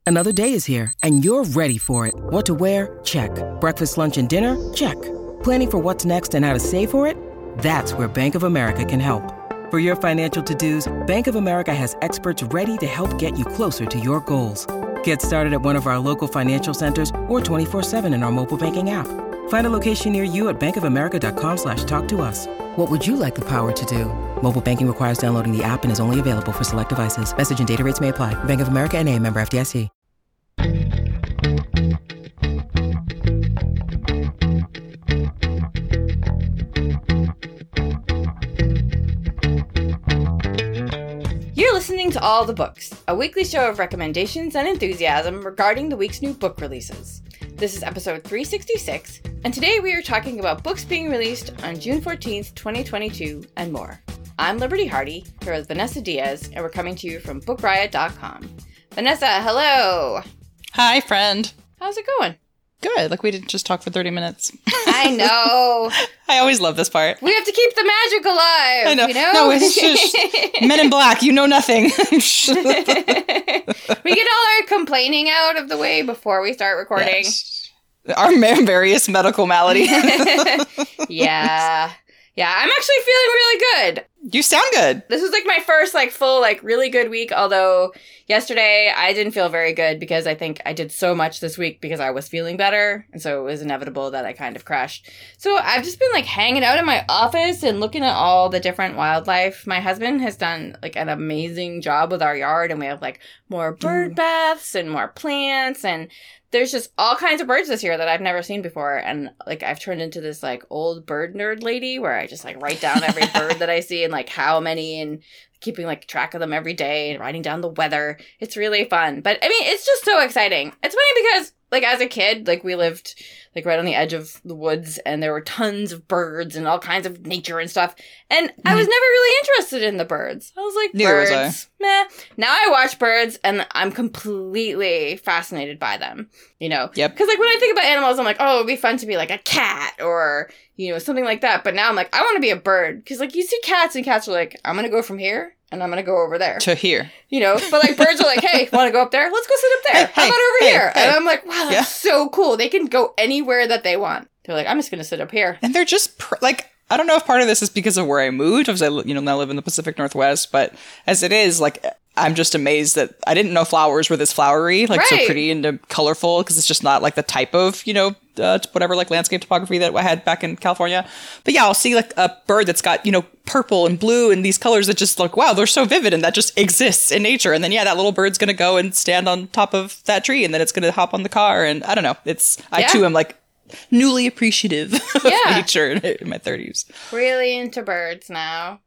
Another day is here, and you're ready for it. What to wear? Check. Breakfast, lunch, and dinner? Check. Planning for what's next and how to save for it? That's where Bank of America can help. For your financial to-dos, Bank of America has experts ready to help get you closer to your goals. Get started at one of our local financial centers or 24/7 in our mobile banking app. Find a location near you at bankofamerica.com/talktous. What would you like the power to do? Mobile banking requires downloading the app and is only available for select devices. Message and data rates may apply. Bank of America N.A., member FDIC. You're listening to All the Books, a weekly show of recommendations and enthusiasm regarding the week's new book releases. This is episode 366, and today we are talking about books being released on June 14th, 2022, and more. I'm Liberty Hardy, here with Vanessa Diaz, and we're coming to you from BookRiot.com. Vanessa, hello! Hi, friend. How's it going? Good. Like we didn't just talk for 30 minutes. I know. I always love this part. We have to keep the magic alive, I know. you know? No, it's just Men in Black. You know nothing. We get all our complaining out of the way before we start recording. Yes. Our various medical malady. Yeah. Yeah, I'm actually feeling really good. You sound good. This was my first full really good week, although yesterday I didn't feel very good because I think I did so much this week because I was feeling better, and so it was inevitable that I kind of crashed. So I've just been hanging out in my office and looking at all the different wildlife. My husband has done an amazing job with our yard, and we have more bird baths and more plants, and there's just all kinds of birds this year that I've never seen before. And I've turned into this old bird nerd lady where I just write down every bird that I see and how many, and keeping track of them every day and writing down the weather. It's really fun. But I mean, it's just so exciting. It's funny because as a kid, we lived right on the edge of the woods, and there were tons of birds and all kinds of nature and stuff. And I was never really interested in the birds. I was Neither was birds, meh. Now I watch birds, and I'm completely fascinated by them. Yep. Because when I think about animals, I'm oh, it'd be fun to be a cat or something like that. But now I'm I want to be a bird, because you see cats, and cats are I'm gonna go from here, and I'm gonna go over there. To here. But birds are hey, want to go up there? Let's go sit up there. How about over here? Hey. And I'm wow, that's so cool. They can go anywhere that they want. They're I'm just gonna sit up here. And they're just I don't know if part of this is because of where I moved, because I now live in the Pacific Northwest, but as it is, I'm just amazed that I didn't know flowers were this flowery, right. So pretty and colorful, because it's just not the type of, whatever, landscape topography that I had back in California. But yeah, I'll see a bird that's got, purple and blue and these colors that just wow, they're so vivid, and that just exists in nature. And then, that little bird's going to go and stand on top of that tree, and then it's going to hop on the car. And I don't know. I too am newly appreciative of nature in my 30s. Really into birds now.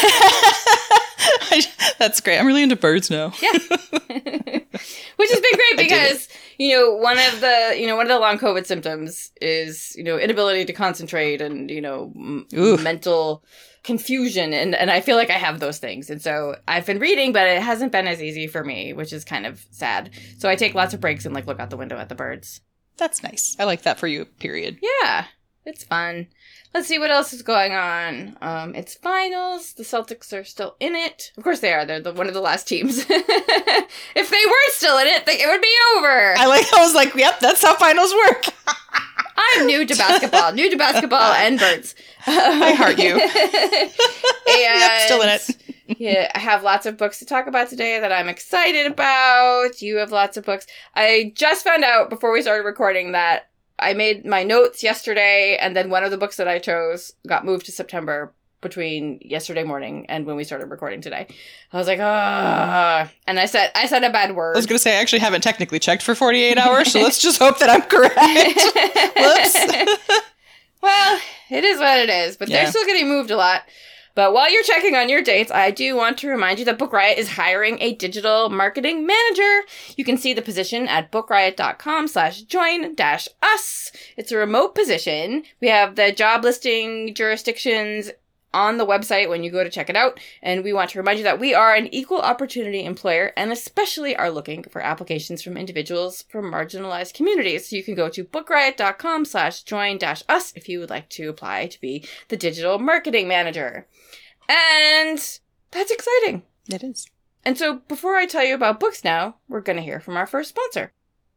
That's great. I'm really into birds now. Yeah. Which has been great because, one of the long COVID symptoms is, inability to concentrate and, mental confusion. And I feel I have those things. And so I've been reading, but it hasn't been as easy for me, which is kind of sad. So I take lots of breaks and look out the window at the birds. That's nice. I like that for you, period. Yeah. It's fun. Let's see what else is going on. It's finals. The Celtics are still in it. Of course they are. They're one of the last teams. If they weren't still in it, it would be over. I was yep, that's how finals work. I'm new to basketball and birds. I heart you. And yep, still in it. Yeah, I have lots of books to talk about today that I'm excited about. You have lots of books. I just found out before we started recording that I made my notes yesterday, and then one of the books that I chose got moved to September between yesterday morning and when we started recording today. I was and I said a bad word. I was going to say, I actually haven't technically checked for 48 hours, so let's just hope that I'm correct. Whoops. Well, it is what it is, but they're still getting moved a lot. But while you're checking on your dates, I do want to remind you that Book Riot is hiring a digital marketing manager. You can see the position at bookriot.com/join-us. It's a remote position. We have the job listing jurisdictions on the website when you go to check it out. And we want to remind you that we are an equal opportunity employer and especially are looking for applications from individuals from marginalized communities. So you can go to bookriot.com/join-us if you would like to apply to be the digital marketing manager. And that's exciting. It is. And so before I tell you about books now, we're going to hear from our first sponsor.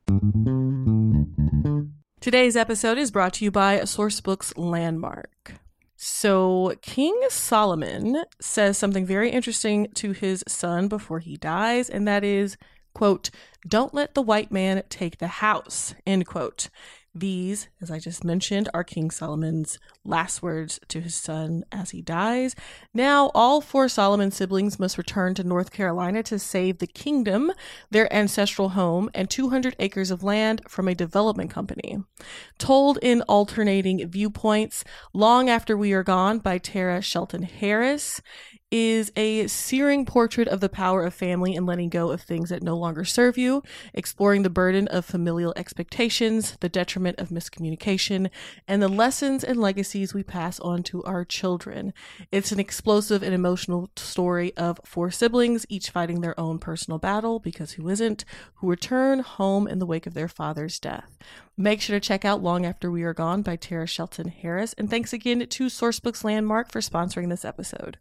Today's episode is brought to you by Sourcebooks Landmark. So King Solomon says something very interesting to his son before he dies, and that is, quote, "Don't let the white man take the house," end quote. These, as I just mentioned, are King Solomon's last words to his son as he dies. Now, all 4 Solomon siblings must return to North Carolina to save the kingdom, their ancestral home, and 200 acres of land from a development company. Told in alternating viewpoints, Long After We Are Gone by Tara Shelton Harris is a searing portrait of the power of family and letting go of things that no longer serve you, exploring the burden of familial expectations, the detriment of miscommunication, and the lessons and legacies we pass on to our children. It's an explosive and emotional story of 4 siblings, each fighting their own personal battle, because who isn't, who return home in the wake of their father's death. Make sure to check out Long After We Are Gone by Tara Shelton Harris, and thanks again to Sourcebooks Landmark for sponsoring this episode.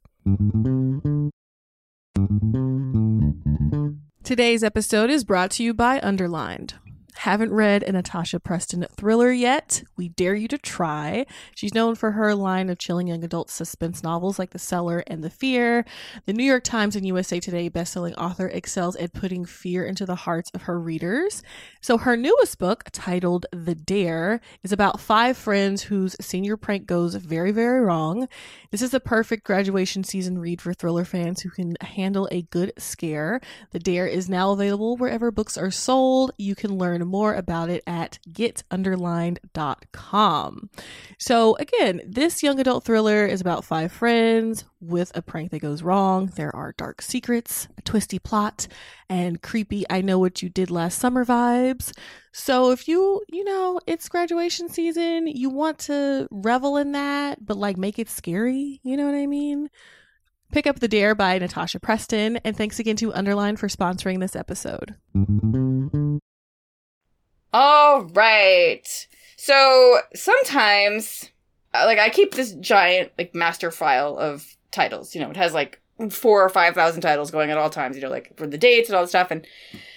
Today's episode is brought to you by Underlined. Haven't read a Natasha Preston thriller yet? We dare you to try. She's known for her line of chilling young adult suspense novels like The Cellar and The Fear. The New York Times and USA Today bestselling author excels at putting fear into the hearts of her readers. So her newest book, titled The Dare, is about 5 friends whose senior prank goes very, very wrong. This is a perfect graduation season read for thriller fans who can handle a good scare. The Dare is now available wherever books are sold. You can learn more about it at getunderlined.com. So again, this young adult thriller is about 5 friends with a prank that goes wrong. There are dark secrets, a twisty plot, and creepy I know what you did last summer vibes. So if you know, it's graduation season, you want to revel in that, but like make it scary, you know what I mean? Pick up The Dare by Natasha Preston, and thanks again to Underline for sponsoring this episode. All right. So sometimes, I keep this giant, master file of titles. It has, 4,000 or 5,000 titles going at all times, for the dates and all the stuff. And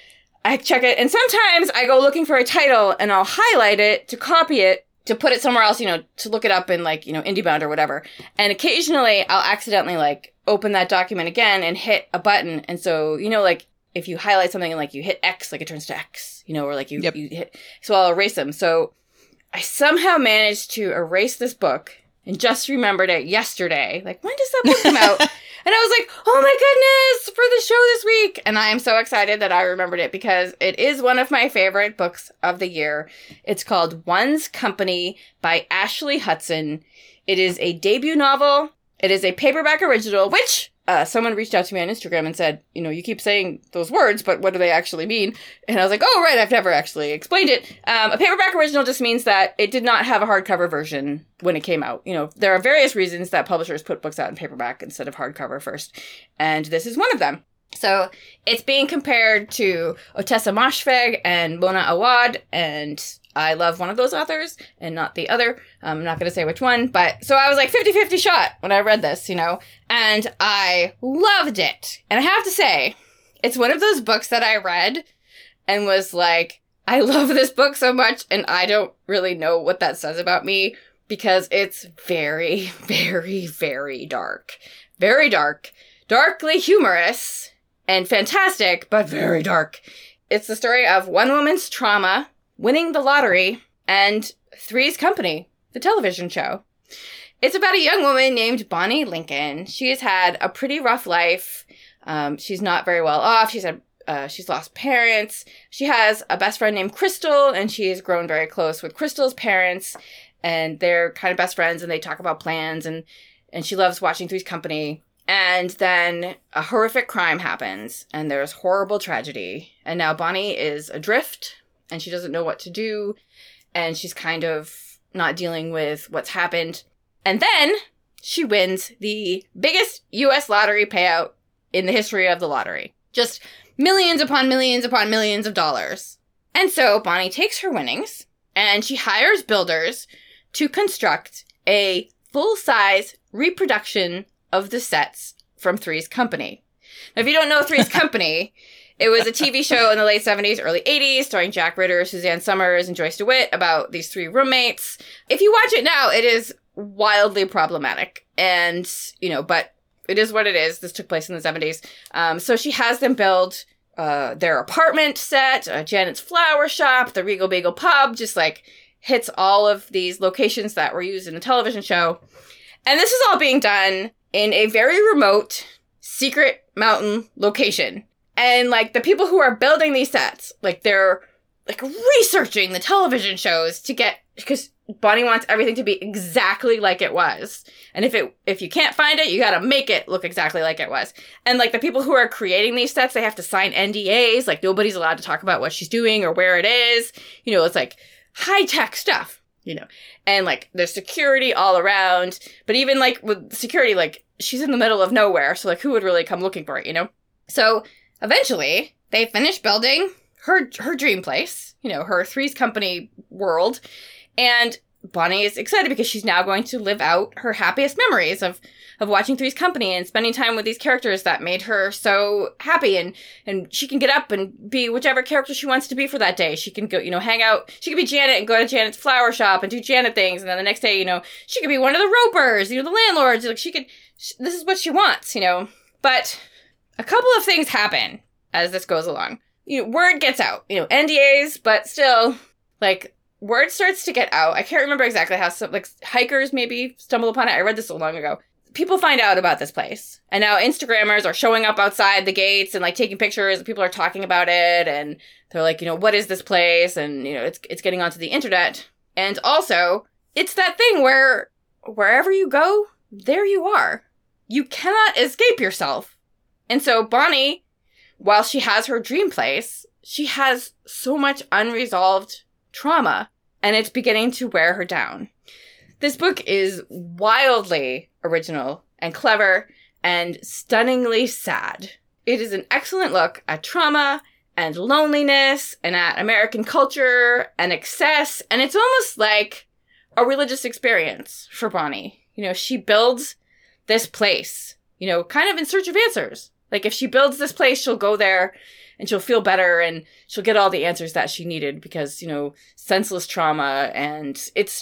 I check it. And sometimes I go looking for a title and I'll highlight it to copy it, to put it somewhere else, to look it up in, IndieBound or whatever. And occasionally I'll accidentally, open that document again and hit a button. And so, if you highlight something and you hit X, it turns to X, or you hit, so I'll erase them. So I somehow managed to erase this book and just remembered it yesterday. When does that book come out? And I was like, oh my goodness, for the show this week. And I am so excited that I remembered it because it is one of my favorite books of the year. It's called One's Company by Ashley Hudson. It is a debut novel. It is a paperback original, which someone reached out to me on Instagram and said, you keep saying those words, but what do they actually mean? And I was like, oh, right, I've never actually explained it. A paperback original just means that it did not have a hardcover version when it came out. There are various reasons that publishers put books out in paperback instead of hardcover first, and this is one of them. So it's being compared to Ottessa Moshfegh and Mona Awad, and I love one of those authors and not the other. I'm not going to say which one, but so I was 50-50 shot when I read this, and I loved it. And I have to say, it's one of those books that I read and was like, I love this book so much, and I don't really know what that says about me because it's very, very, very dark. Very dark. Darkly humorous and fantastic, but very dark. It's the story of one woman's trauma, winning the lottery, and Three's Company, the television show. It's about a young woman named Bonnie Lincoln. She has had a pretty rough life. She's not very well off. She's lost parents. She has a best friend named Crystal, and she has grown very close with Crystal's parents, and they're kind of best friends, and they talk about plans, and she loves watching Three's Company. And then a horrific crime happens, and there's horrible tragedy. And now Bonnie is adrift, and she doesn't know what to do, and she's kind of not dealing with what's happened. And then she wins the biggest U.S. lottery payout in the history of the lottery. Just millions upon millions upon millions of dollars. And so Bonnie takes her winnings, and she hires builders to construct a full-size reproduction of the sets from Three's Company. Now, if you don't know Three's Company, it was a TV show in the late 70s, early 80s, starring Jack Ritter, Suzanne Summers, and Joyce DeWitt about these three roommates. If you watch it now, it is wildly problematic. And, but it is what it is. This took place in the 70s. So she has them build their apartment set, Janet's flower shop, the Regal Bagel pub, just like hits all of these locations that were used in the television show. And this is all being done in a very remote, secret mountain location. And like the people who are building these sets, like they're like researching the television shows because Bonnie wants everything to be exactly like it was. And if you can't find it, you gotta make it look exactly like it was. And like the people who are creating these sets, they have to sign NDAs. Like nobody's allowed to talk about what she's doing or where it is. It's like high-tech stuff, And like there's security all around. But even like with security, like she's in the middle of nowhere. So like who would really come looking for it, So eventually they finish building her dream place, her Three's Company world. And Bonnie is excited because she's now going to live out her happiest memories of watching Three's Company and spending time with these characters that made her so happy. And she can get up and be whichever character she wants to be for that day. She can go, hang out. She can be Janet and go to Janet's flower shop and do Janet things. And then the next day, she could be one of the Ropers, the landlords. Like this is what she wants, But a couple of things happen as this goes along. Word gets out, NDAs, but still, like, word starts to get out. I can't remember exactly how, hikers maybe stumble upon it. I read this so long ago. People find out about this place. And now Instagrammers are showing up outside the gates and, like, taking pictures. And people are talking about it. And they're like, what is this place? And, it's getting onto the internet. And also, it's that thing where wherever you go, there you are. You cannot escape yourself. And so Bonnie, while she has her dream place, she has so much unresolved trauma, and it's beginning to wear her down. This book is wildly original and clever and stunningly sad. It is an excellent look at trauma and loneliness and at American culture and excess, and it's almost like a religious experience for Bonnie. She builds this place, kind of in search of answers. Like, if she builds this place, she'll go there and she'll feel better and she'll get all the answers that she needed because, senseless trauma. And it's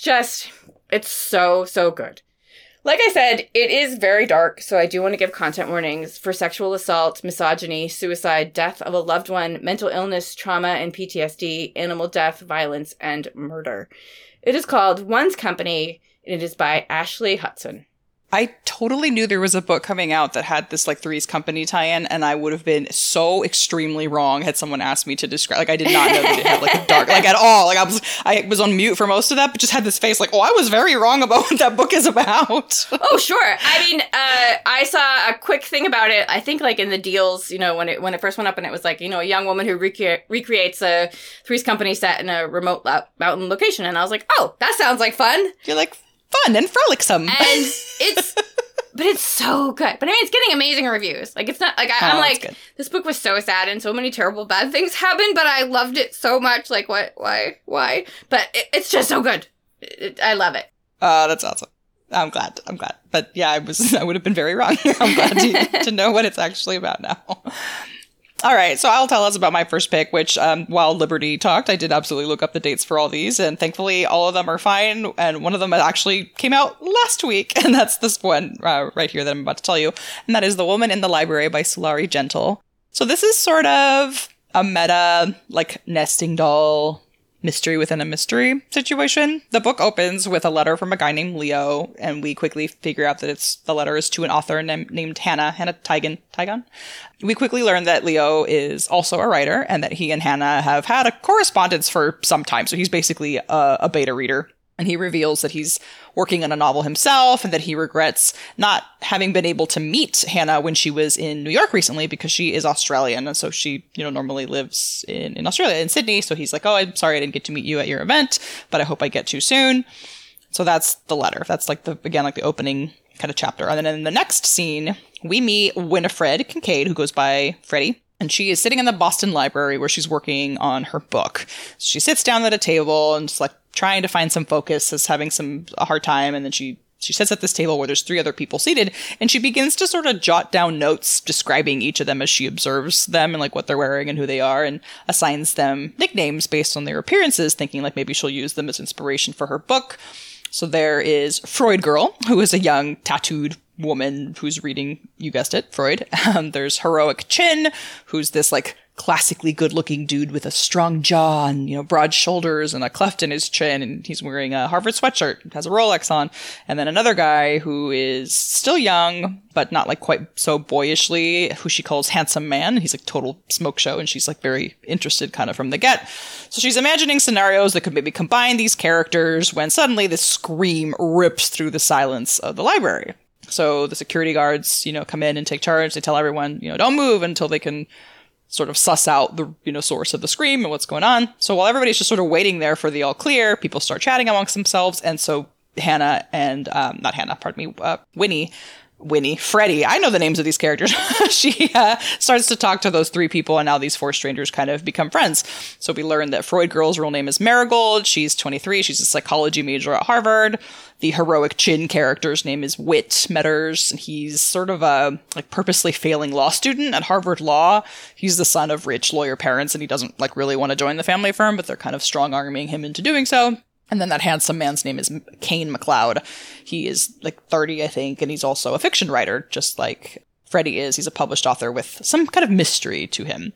so, so good. Like I said, it is very dark, so I do want to give content warnings for sexual assault, misogyny, suicide, death of a loved one, mental illness, trauma and PTSD, animal death, violence, and murder. It is called One's Company, and it is by Ashley Hudson. I totally knew there was a book coming out that had this, like, Three's Company tie-in, and I would have been so extremely wrong had someone asked me to describe. Like, I did not know that it had, like, a dark, like, at all. Like, I was on mute for most of that, but just had this face like, oh, I was very wrong about what that book is about. Oh, sure. I mean, I saw a quick thing about it, I think, like, in the deals, when it first went up, and it was, like, a young woman who recreates a Three's Company set in a remote mountain location, and I was like, oh, that sounds like fun. You're like, fun and frolicsome. And but it's so good. But I mean, it's getting amazing reviews. Like, it's not, like, I'm like, this book was so sad and so many terrible bad things happened, but I loved it so much. Like, what, why? But it's just so good. I love it. That's awesome. I'm glad. But yeah, I would have been very wrong. I'm glad to know what it's actually about now. All right, so I'll tell us about my first pick, which while Liberty talked, I did absolutely look up the dates for all these, and thankfully all of them are fine, and one of them actually came out last week, and that's this one right here that I'm about to tell you, and that is The Woman in the Library by Sulari Gentill. So this is sort of a meta, like, nesting doll mystery within a mystery situation. The book opens with a letter from a guy named Leo, and we quickly figure out that the letter is to an author named Hannah Tigon. We quickly learn that Leo is also a writer, and that he and Hannah have had a correspondence for some time, so he's basically a beta reader. And he reveals that he's working on a novel himself and that he regrets not having been able to meet Hannah when she was in New York recently because she is Australian. And so she, normally lives in Australia, in Sydney. So he's like, oh, I'm sorry I didn't get to meet you at your event, but I hope I get to soon. So that's the letter. That's like the opening kind of chapter. And then in the next scene, we meet Winifred Kincaid, who goes by Freddie. And she is sitting in the Boston Library where she's working on her book. So she sits down at a table and just like trying to find some focus, is having a hard time. And then she she sits at this table where there's 3 other people seated, and she begins to sort of jot down notes describing each of them as she observes them and like what they're wearing and who they are, and assigns them nicknames based on their appearances, thinking like maybe she'll use them as inspiration for her book. So there is Freud Girl, who is a young tattooed woman who's reading, you guessed it, Freud. There's Heroic Chin, who's this like classically good-looking dude with a strong jaw and, you know, broad shoulders and a cleft in his chin, and he's wearing a Harvard sweatshirt, has a Rolex on. And then another guy who is still young, but not like quite so boyishly, who she calls Handsome Man. He's like total smoke show, and she's like very interested kind of from the get. So she's imagining scenarios that could maybe combine these characters when suddenly this scream rips through the silence of the library. So the security guards, you know, come in and take charge. They tell everyone, you know, don't move until they can sort of suss out the, you know, source of the scream and what's going on. So while everybody's just sort of waiting there for the all clear, people start chatting amongst themselves. And so Hannah and, Freddie, I know the names of these characters. She starts to talk to those 3 people, and now these 4 strangers kind of become friends. So we learn that Freud Girl's real name is Marigold. She's 23. She's a psychology major at Harvard. The Heroic Chin character's name is Whit Metters. He's sort of a like purposely failing law student at Harvard Law. He's the son of rich lawyer parents, and he doesn't like really want to join the family firm, but they're kind of strong-arming him into doing so. And then that handsome man's name is Kane McLeod. He is like 30, I think, and he's also a fiction writer, just like Freddie is. He's a published author with some kind of mystery to him.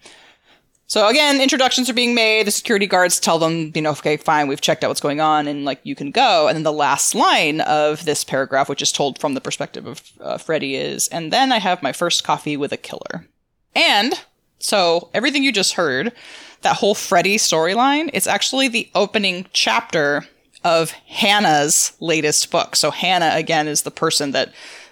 So again, introductions are being made. The security guards tell them, you know, okay, fine, we've checked out what's going on, and like you can go. And then the last line of this paragraph, which is told from the perspective of Freddie, is, and then I have my first coffee with a killer. And so everything you just heard, that whole Freddie storyline, it's actually the opening chapter of Hannah's latest book. So Hannah, again, is the person that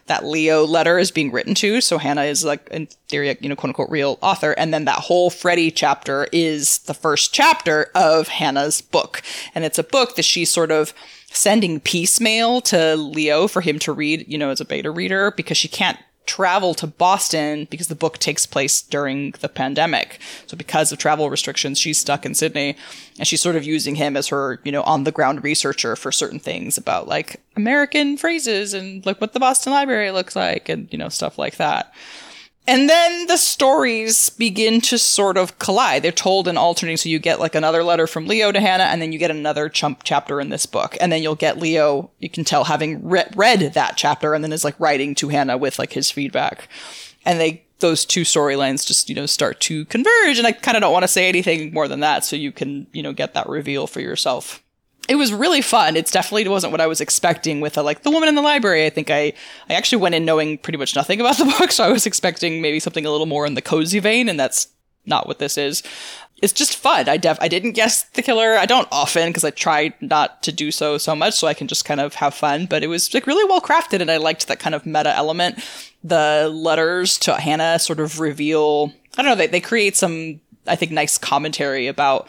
Leo letter is being written to. So Hannah is like, in theory, you know, quote unquote, real author. And then that whole Freddie chapter is the first chapter of Hannah's book. And it's a book that she's sort of sending piecemeal to Leo for him to read, you know, as a beta reader, because she can't travel to Boston because the book takes place during the pandemic. So because of travel restrictions, she's stuck in Sydney, and she's sort of using him as her, you know, on the ground researcher for certain things about like American phrases and like what the Boston Library looks like and, you know, stuff like that. And then the stories begin to sort of collide. They're told in alternating, so you get like another letter from Leo to Hannah, and then you get another chapter in this book. And then you'll get Leo, you can tell, having read that chapter, and then is like writing to Hannah with like his feedback. And those 2 storylines just, you know, start to converge. And I kind of don't want to say anything more than that, so you can, you know, get that reveal for yourself. It was really fun. It definitely wasn't what I was expecting with like the woman in the library. I think I actually went in knowing pretty much nothing about the book, so I was expecting maybe something a little more in the cozy vein, and that's not what this is. It's just fun. I didn't guess the killer. I don't often, because I try not to do so much, so I can just kind of have fun. But it was like really well crafted, and I liked that kind of meta element. The letters to Hannah sort of reveal, I don't know, they create some, I think, nice commentary about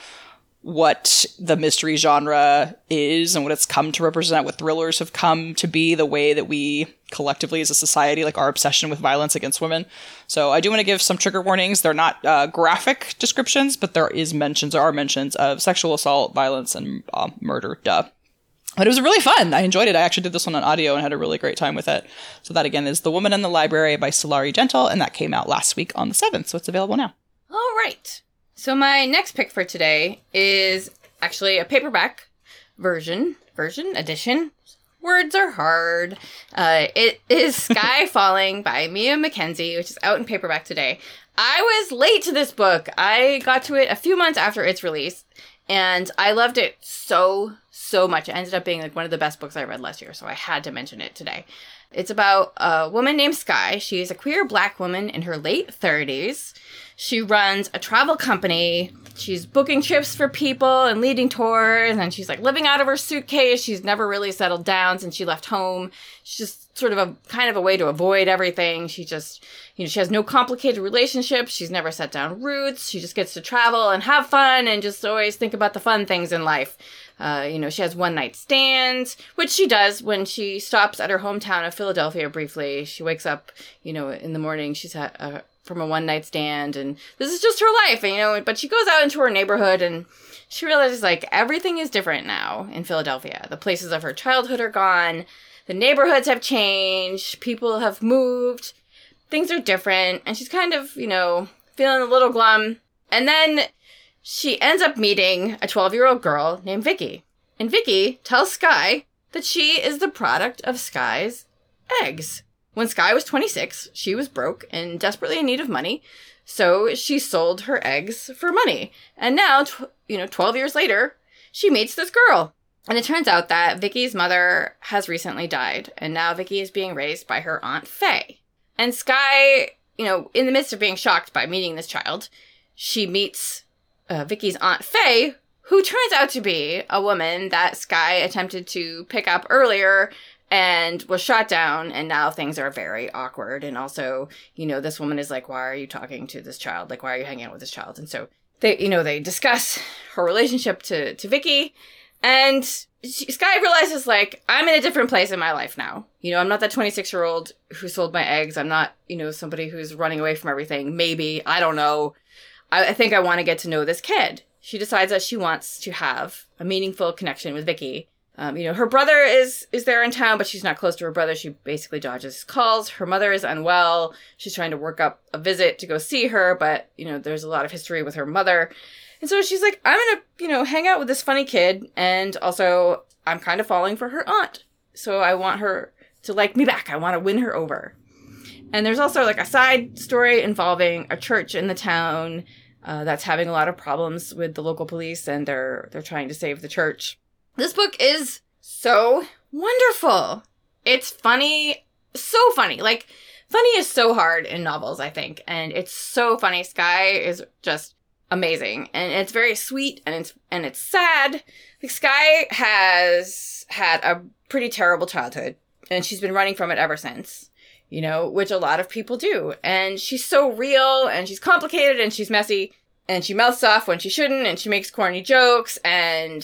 what the mystery genre is and what it's come to represent, what thrillers have come to be, the way that we collectively as a society, like our obsession with violence against women. So I do want to give some trigger warnings. They're not graphic descriptions, but there are mentions of sexual assault, violence, and murder. But it was really fun. I enjoyed it. I actually did this one on audio and had a really great time with it. So that, again, is The Woman in the Library by Sulari Gentill, and that came out last week on the 7th, so it's available now. All right. So my next pick for today is actually a paperback edition. Words are hard. It is Sky Falling by Mia Mackenzie, which is out in paperback today. I was late to this book. I got to it a few months after its release, and I loved it so much. It ended up being like one of the best books I read last year, so I had to mention it today. It's about a woman named Sky. She's a queer Black woman in her late 30s. She runs a travel company. She's booking trips for people and leading tours, and she's like living out of her suitcase. She's never really settled down since she left home. She's just sort of a kind of a way to avoid everything. She just, she has no complicated relationships. She's never set down roots. She just gets to travel and have fun and just always think about the fun things in life. She has one-night stands, which she does when she stops at her hometown of Philadelphia briefly. She wakes up, in the morning. She's from a one-night stand, and this is just her life, but she goes out into her neighborhood, and she realizes, everything is different now in Philadelphia. The places of her childhood are gone. the neighborhoods have changed, people have moved, things are different, and she's kind of, feeling a little glum. And then she ends up meeting a 12-year-old girl named Vicky. And Vicky tells Skye that she is the product of Skye's eggs. When Skye was 26, she was broke and desperately in need of money, so she sold her eggs for money. And now, 12 years later, she meets this girl. And it turns out that Vicky's mother has recently died, and now Vicky is being raised by her Aunt Faye. And Skye, in the midst of being shocked by meeting this child, she meets Vicky's Aunt Faye, who turns out to be a woman that Skye attempted to pick up earlier and was shot down, and now things are very awkward. And also, this woman is like, why are you talking to this child? Like, why are you hanging out with this child? And so they discuss her relationship to Vicky, and Skye realizes, like, I'm in a different place in my life now. I'm not that 26-year-old who sold my eggs. I'm not, somebody who's running away from everything. Maybe, I don't know. I think I want to get to know this kid. She decides that she wants to have a meaningful connection with Vicky. Her brother is there in town, but she's not close to her brother. She basically dodges calls. Her mother is unwell. She's trying to work up a visit to go see her, but, there's a lot of history with her mother. And so she's like, I'm going to, hang out with this funny kid. And also, I'm kind of falling for her aunt. So I want her to like me back. I want to win her over. And there's also like a side story involving a church in the town that's having a lot of problems with the local police, and they're trying to save the church. This book is so wonderful. It's funny, so funny. Like, funny is so hard in novels, I think, and it's so funny. Skye is just amazing, and it's very sweet, and it's sad. Like, Skye has had a pretty terrible childhood, and she's been running from it ever since, which a lot of people do. And she's so real, and she's complicated, and she's messy, and she mouths off when she shouldn't, and she makes corny jokes, and,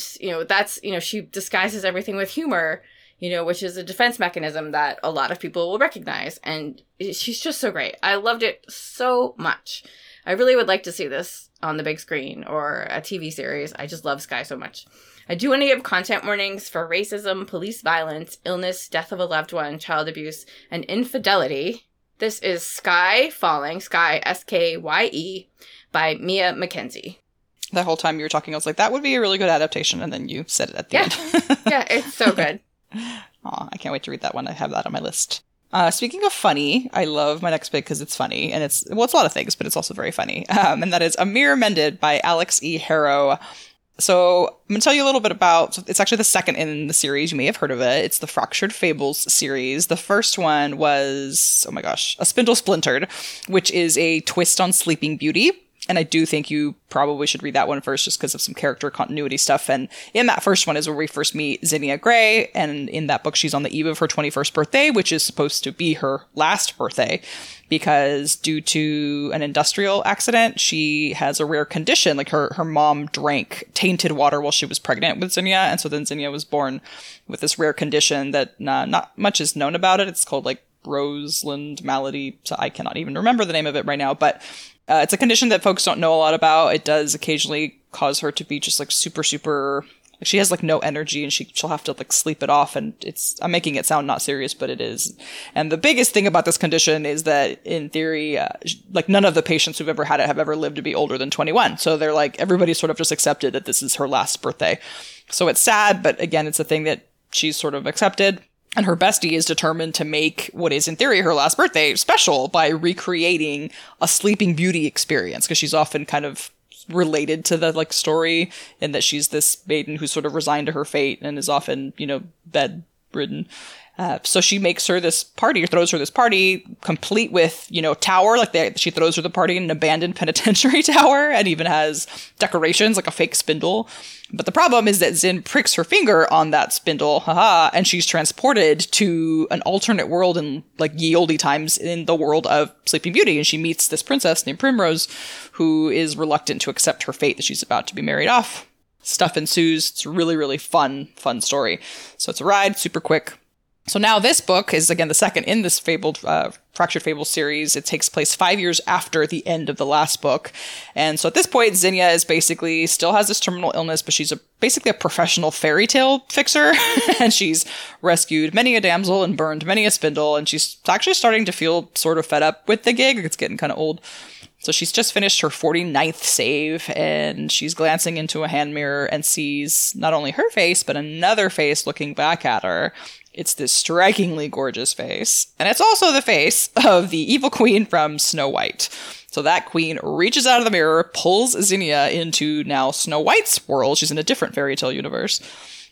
she disguises everything with humor, which is a defense mechanism that a lot of people will recognize. And she's just so great. I loved it so much. I really would like to see this on the big screen or a TV series. I just love Skye so much. I do want to give content warnings for racism, police violence, illness, death of a loved one, child abuse, and infidelity. This is Skye Falling, Skye, S-K-Y-E, by Mia Mackenzie. The whole time you were talking, I was like, that would be a really good adaptation, and then you said it at the end. Yeah, it's so good. Aw, I can't wait to read that one. I have that on my list. Speaking of funny, I love my next pick because it's funny, and it's a lot of things, but it's also very funny. And that is A Mirror Mended by Alex E. Harrow. So I'm going to tell you a little bit about, it's actually the second in the series. You may have heard of it. It's the Fractured Fables series. The first one was, A Spindle Splintered, which is a twist on Sleeping Beauty. And I do think you probably should read that one first just because of some character continuity stuff. And in that first one is where we first meet Zinnia Gray. And in that book, she's on the eve of her 21st birthday, which is supposed to be her last birthday because due to an industrial accident, she has a rare condition. Like her mom drank tainted water while she was pregnant with Zinnia. And so then Zinnia was born with this rare condition that not much is known about it. It's called like Roseland malady. So I cannot even remember the name of it right now, but it's a condition that folks don't know a lot about. It does occasionally cause her to be just like super, like she has like no energy and she'll have to like sleep it off. And I'm making it sound not serious, but it is. And the biggest thing about this condition is that in theory, like none of the patients who've ever had it have ever lived to be older than 21. So they're like, everybody sort of just accepted that this is her last birthday. So it's sad, but again, it's a thing that she's sort of accepted. And her bestie is determined to make what is in theory her last birthday special by recreating a Sleeping Beauty experience, because she's often kind of related to the like story in that she's this maiden who's sort of resigned to her fate and is often, bedridden. So she makes her this party, or throws her this party, complete with, tower. Like she throws her the party in an abandoned penitentiary tower, and even has decorations like a fake spindle. But the problem is that Zin pricks her finger on that spindle, and she's transported to an alternate world in like ye olde times in the world of Sleeping Beauty, and she meets this princess named Primrose, who is reluctant to accept her fate that she's about to be married off. Stuff ensues. It's a really, really fun story. So it's a ride, super quick. So now this book is, again, the second in this Fractured Fables series. It takes place 5 years after the end of the last book. And so at this point, Zinnia is basically still has this terminal illness, but she's basically a professional fairy tale fixer. And she's rescued many a damsel and burned many a spindle. And she's actually starting to feel sort of fed up with the gig. It's getting kind of old. So she's just finished her 49th save, and she's glancing into a hand mirror and sees not only her face, but another face looking back at her. It's this strikingly gorgeous face. And it's also the face of the evil queen from Snow White. So that queen reaches out of the mirror, pulls Zinnia into now Snow White's world. She's in a different fairy tale universe.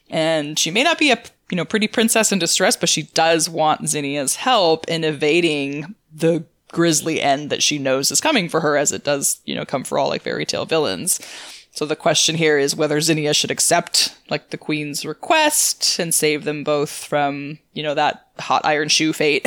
And she may not be a pretty princess in distress, but she does want Zinnia's help in evading the grisly end that she knows is coming for her, as it does, come for all fairy tale villains. So the question here is whether Zinnia should accept the queen's request and save them both from, that hot iron shoe fate,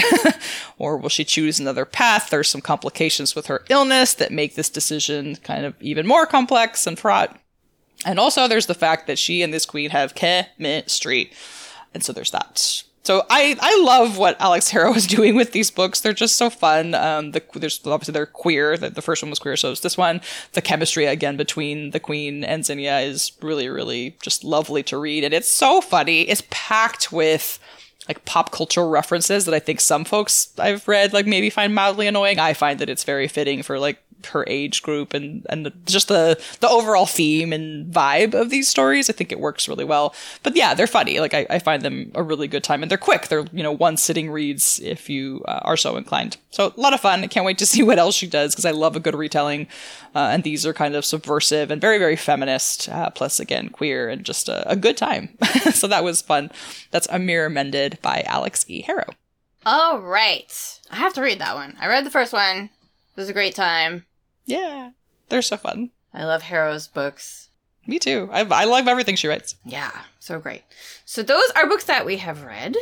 or will she choose another path? There's some complications with her illness that make this decision kind of even more complex and fraught. And also there's the fact that she and this queen have chemistry. And so there's that. So I love what Alex Harrow is doing with these books. They're just so fun. There's obviously they're queer. The first one was queer, so is this one. The chemistry again between the queen and Zinnia is really, really just lovely to read, and it's so funny. It's packed with pop cultural references that I think some folks I've read maybe find mildly annoying. I find that it's very fitting for her age group and just the overall theme and vibe of these stories. I think it works really well. But yeah, they're funny. I find them a really good time, and they're quick. They're, one sitting reads if you are so inclined. So a lot of fun. I can't wait to see what else she does, because I love a good retelling. And these are kind of subversive and very, very feminist, plus again, queer, and just a good time. So that was fun. That's A Mirror Mended by Alex E. Harrow. All right. I have to read that one. I read the first one. It was a great time. Yeah, they're so fun. I love Harrow's books. Me too. I love everything she writes. Yeah, so great. So those are books that we have read.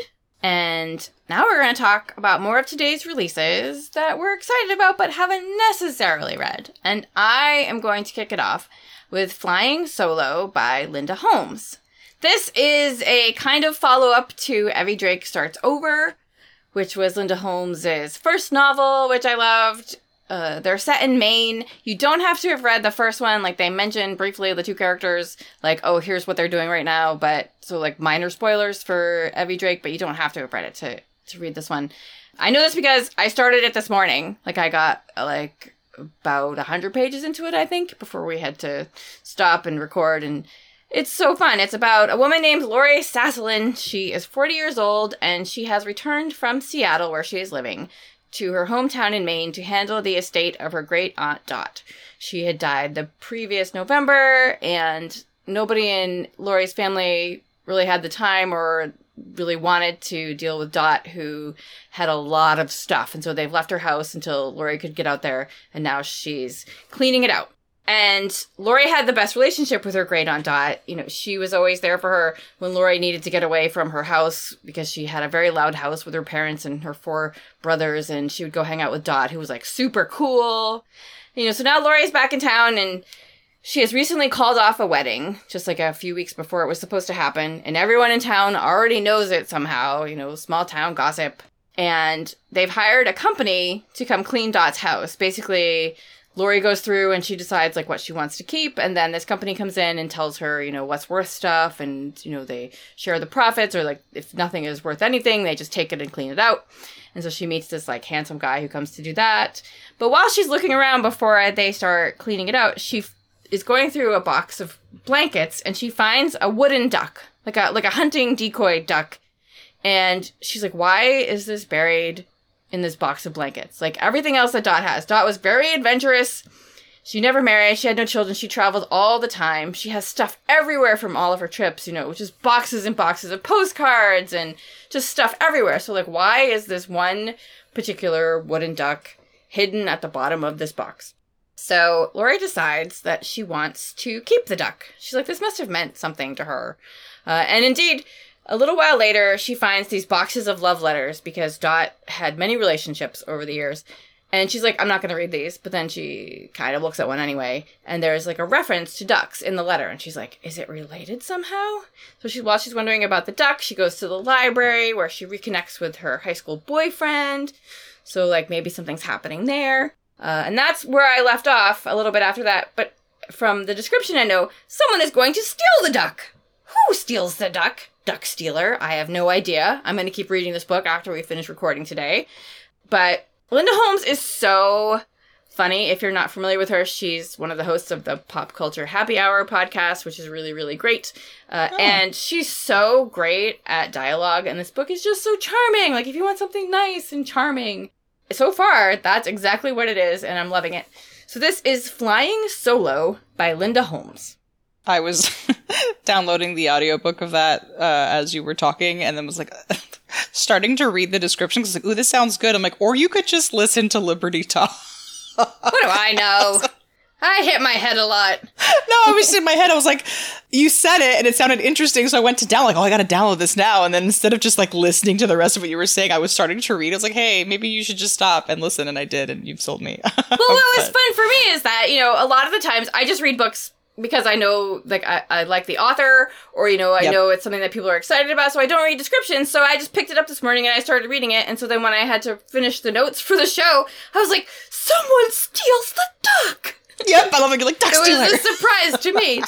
And now we're going to talk about more of today's releases that we're excited about but haven't necessarily read. And I am going to kick it off with Flying Solo by Linda Holmes. This is a kind of follow-up to Evie Drake Starts Over, which was Linda Holmes' first novel, which I loved. They're set in Maine. You don't have to have read the first one. They mentioned briefly the two characters, here's what they're doing right now. But so minor spoilers for Evie Drake, but you don't have to have read it to read this one. I know this because I started it this morning. I got about 100 pages into it, I think, before we had to stop and record. And it's so fun. It's about a woman named Lori Sasselin. She is 40 years old, and she has returned from Seattle, where she is living, to her hometown in Maine to handle the estate of her great aunt Dot. She had died the previous November, and nobody in Lori's family really had the time or really wanted to deal with Dot, who had a lot of stuff. And so they've left her house until Lori could get out there, and now she's cleaning it out. And Lori had the best relationship with her great aunt Dot. She was always there for her when Lori needed to get away from her house, because she had a very loud house with her parents and her 4 brothers. And she would go hang out with Dot, who was super cool. So now Lori's back in town, and she has recently called off a wedding just a few weeks before it was supposed to happen. And everyone in town already knows it somehow, small town gossip. And they've hired a company to come clean Dot's house. Basically, Lori goes through and she decides what she wants to keep, and then this company comes in and tells her, what's worth stuff, and, they share the profits, or if nothing is worth anything, they just take it and clean it out. And so she meets this handsome guy who comes to do that. But while she's looking around before they start cleaning it out, she is going through a box of blankets, and she finds a wooden duck, like a hunting decoy duck. And she's like, why is this buried in this box of blankets? Everything else that Dot has. Dot was very adventurous. She never married. She had no children. She traveled all the time. She has stuff everywhere from all of her trips, just boxes and boxes of postcards and just stuff everywhere. So why is this one particular wooden duck hidden at the bottom of this box? So Lori decides that she wants to keep the duck. She's like, this must have meant something to her. And indeed, a little while later, she finds these boxes of love letters, because Dot had many relationships over the years. And she's like, I'm not going to read these. But then she kind of looks at one anyway. And there's like a reference to ducks in the letter. And she's like, is it related somehow? So while she's wondering about the duck, she goes to the library where she reconnects with her high school boyfriend. So like maybe something's happening there. And that's where I left off a little bit after that. But from the description, I know someone is going to steal the duck. Who steals the duck? Duck stealer. I have no idea. I'm going to keep reading this book after we finish recording today. But Linda Holmes is so funny. If you're not familiar with her, she's one of the hosts of the Pop Culture Happy Hour podcast, which is really, really great. And she's so great at dialogue. And this book is just so charming. Like, if you want something nice and charming. So far, that's exactly what it is, and I'm loving it. So this is Flying Solo by Linda Holmes. I was downloading the audiobook of that as you were talking, and then was like starting to read the description because like, ooh, this sounds good. I'm like, or you could just listen to Liberty talk. What do I know? I hit my head a lot. No, I was in my head. I was like, you said it and it sounded interesting. So I went to download, like, oh, I got to download this now. And then instead of just like listening to the rest of what you were saying, I was starting to read. I was like, hey, maybe you should just stop and listen. And I did. And you've sold me. Well, what was fun for me is that, you know, a lot of the times I just read books because I know, like, I like the author, or, you know, I know it's something that people are excited about, so I don't read descriptions. So I just picked it up this morning and I started reading it. And so then when I had to finish the notes for the show, I was like, someone steals the duck. Yep, I love it. You're like, duck stealer. It was a surprise to me,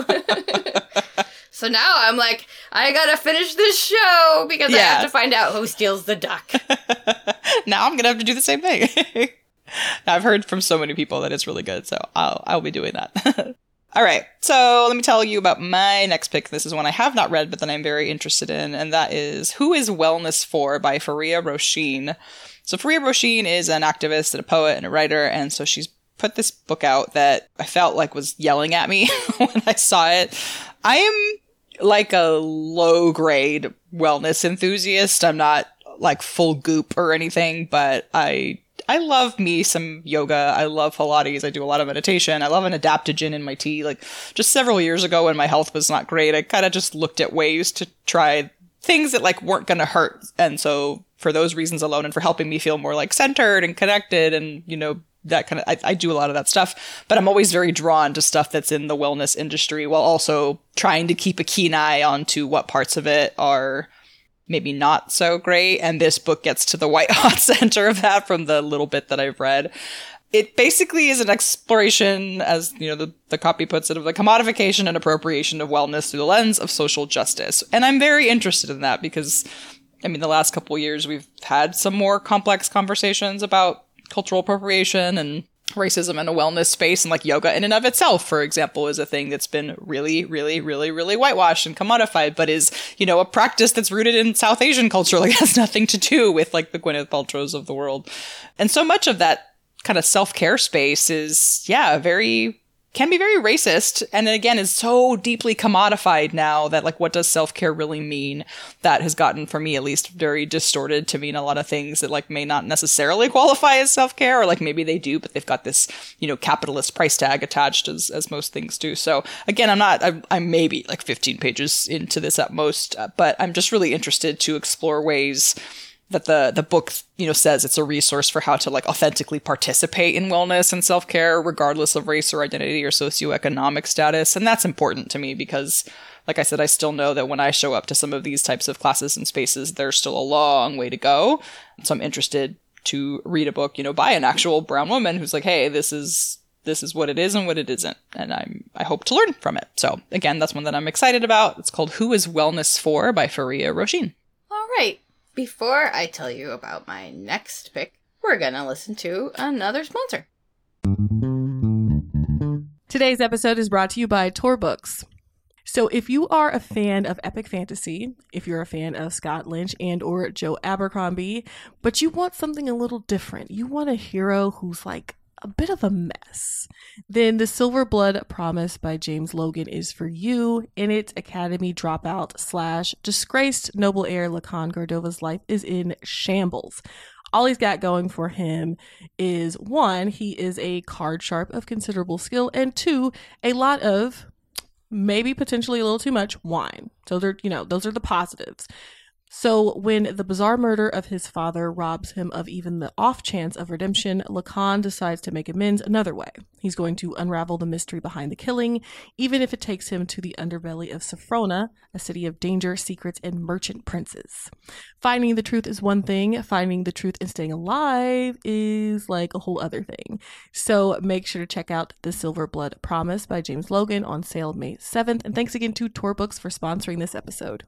too. So now I'm like, I gotta finish this show because I have to find out who steals the duck. Now I'm gonna have to do the same thing. I've heard from so many people that it's really good, so I'll be doing that. All right, so let me tell you about my next pick. This is one I have not read, but that I'm very interested in, and that is Who is Wellness For by Faria Roisin. So Faria Roisin is an activist and a poet and a writer, and so she's put this book out that I felt like was yelling at me when I saw it. I am like a low-grade wellness enthusiast. I'm not like full goop or anything, but I love me some yoga. I love Pilates. I do a lot of meditation. I love an adaptogen in my tea. Like just several years ago when my health was not great, I kind of just looked at ways to try things that like weren't going to hurt. And so for those reasons alone and for helping me feel more like centered and connected and, you know, that kind of, I do a lot of that stuff, but I'm always very drawn to stuff that's in the wellness industry while also trying to keep a keen eye onto what parts of it are maybe not so great. And this book gets to the white hot center of that from the little bit that I've read. It basically is an exploration, as you know, the copy puts it, of the commodification and appropriation of wellness through the lens of social justice. And I'm very interested in that because, I mean, the last couple of years we've had some more complex conversations about cultural appropriation and racism in a wellness space, and like yoga in and of itself, for example, is a thing that's been really, really, really, really whitewashed and commodified, but is, you know, a practice that's rooted in South Asian culture, like has nothing to do with like the Gwyneth Paltrows of the world. And so much of that kind of self-care space is, can be very racist. And again, is so deeply commodified now that like, what does self-care really mean? That has gotten, for me at least, very distorted to mean a lot of things that like may not necessarily qualify as self-care, or like maybe they do, but they've got this, you know, capitalist price tag attached as most things do. So again, I'm maybe like 15 pages into this at most, but I'm just really interested to explore ways that the book, you know, says it's a resource for how to like authentically participate in wellness and self-care, regardless of race or identity or socioeconomic status. And that's important to me because, like I said, I still know that when I show up to some of these types of classes and spaces, there's still a long way to go. So I'm interested to read a book, you know, by an actual brown woman who's like, hey, this is what it is and what it isn't. And I hope to learn from it. So again, that's one that I'm excited about. It's called Who is Wellness For by Faria Roisin. All right. Before I tell you about my next pick, we're going to listen to another sponsor. Today's episode is brought to you by Tor Books. So if you are a fan of epic fantasy, if you're a fan of Scott Lynch and or Joe Abercrombie, but you want something a little different, you want a hero who's like a bit of a mess, then The Silver Blood Promise by James Logan is for you. In it, Academy dropout / disgraced noble heir Lacan Cordova's life is in shambles. All he's got going for him is, 1, he is a card sharp of considerable skill, and 2, a lot of, maybe potentially a little too much, wine. So those are the positives. So when the bizarre murder of his father robs him of even the off chance of redemption, Lacan decides to make amends another way. He's going to unravel the mystery behind the killing, even if it takes him to the underbelly of Sophrona, a city of danger, secrets, and merchant princes. Finding the truth is one thing. Finding the truth and staying alive is like a whole other thing. So make sure to check out The Silver Blood Promise by James Logan on sale May 7th. And thanks again to Tor Books for sponsoring this episode.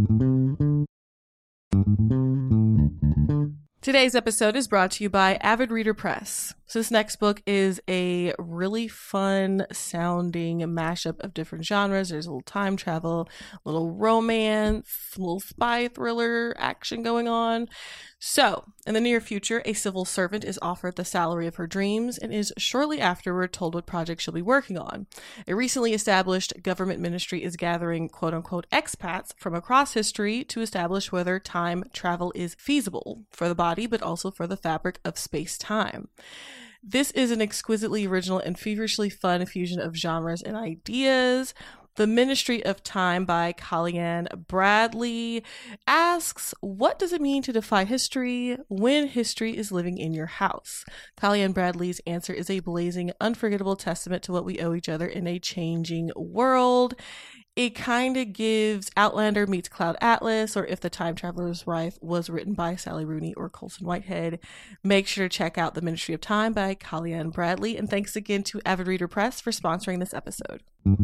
Today's episode is brought to you by Avid Reader Press. So this next book is a really fun sounding mashup of different genres. There's a little time travel, a little romance, a little spy thriller action going on. So, in the near future, a civil servant is offered the salary of her dreams and is shortly afterward told what project she'll be working on. A recently established government ministry is gathering quote-unquote expats from across history to establish whether time travel is feasible for the body, but also for the fabric of space-time. This is an exquisitely original and feverishly fun fusion of genres and ideas. The Ministry of Time by Kalyan Bradley asks, what does it mean to defy history when history is living in your house? Kalyan Bradley's answer is a blazing, unforgettable testament to what we owe each other in a changing world. It kind of gives Outlander meets Cloud Atlas, or If the Time Traveler's Wife was written by Sally Rooney or Colson Whitehead. Make sure to check out The Ministry of Time by Kalyan Bradley. And thanks again to Avid Reader Press for sponsoring this episode.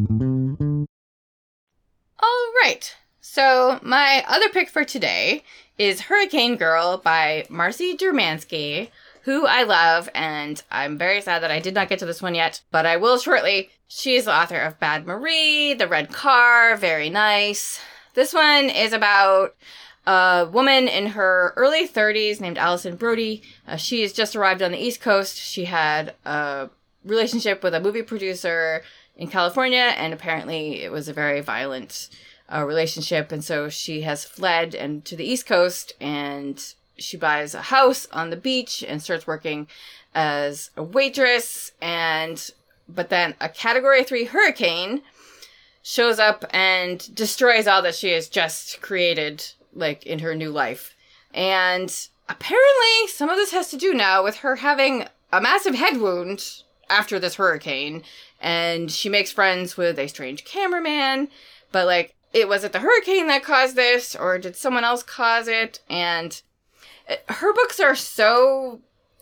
All right. So my other pick for today is Hurricane Girl by Marcy Durmansky, who I love, and I'm very sad that I did not get to this one yet, but I will shortly. She's the author of Bad Marie, The Red Car, very nice. This one is about a woman in her early 30s named Allison Brody. She has just arrived on the East Coast. She had a relationship with a movie producer in California, and apparently it was a very violent relationship, and so she has fled and to the East Coast, and she buys a house on the beach and starts working as a waitress, but then a Category 3 hurricane shows up and destroys all that she has just created, like, in her new life. And apparently some of this has to do now with her having a massive head wound after this hurricane, and she makes friends with a strange cameraman, but, like, was it the hurricane that caused this, or did someone else cause it? And her books are so,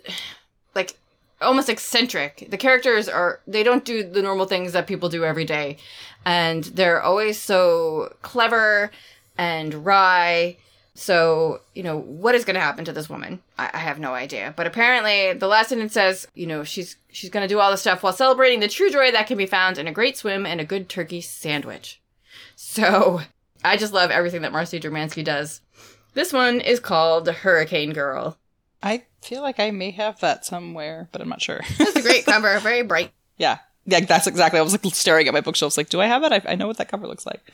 like, almost eccentric. The characters they don't do the normal things that people do every day. And they're always so clever and wry. So, what is going to happen to this woman? I have no idea. But apparently, the last sentence says, she's going to do all this stuff while celebrating the true joy that can be found in a great swim and a good turkey sandwich. So, I just love everything that Marcy Durmansky does. This one is called Hurricane Girl. I feel like I may have that somewhere, but I'm not sure. It's a great cover, very bright. Yeah, that's exactly. I was like staring at my bookshelves like, do I have it? I know what that cover looks like.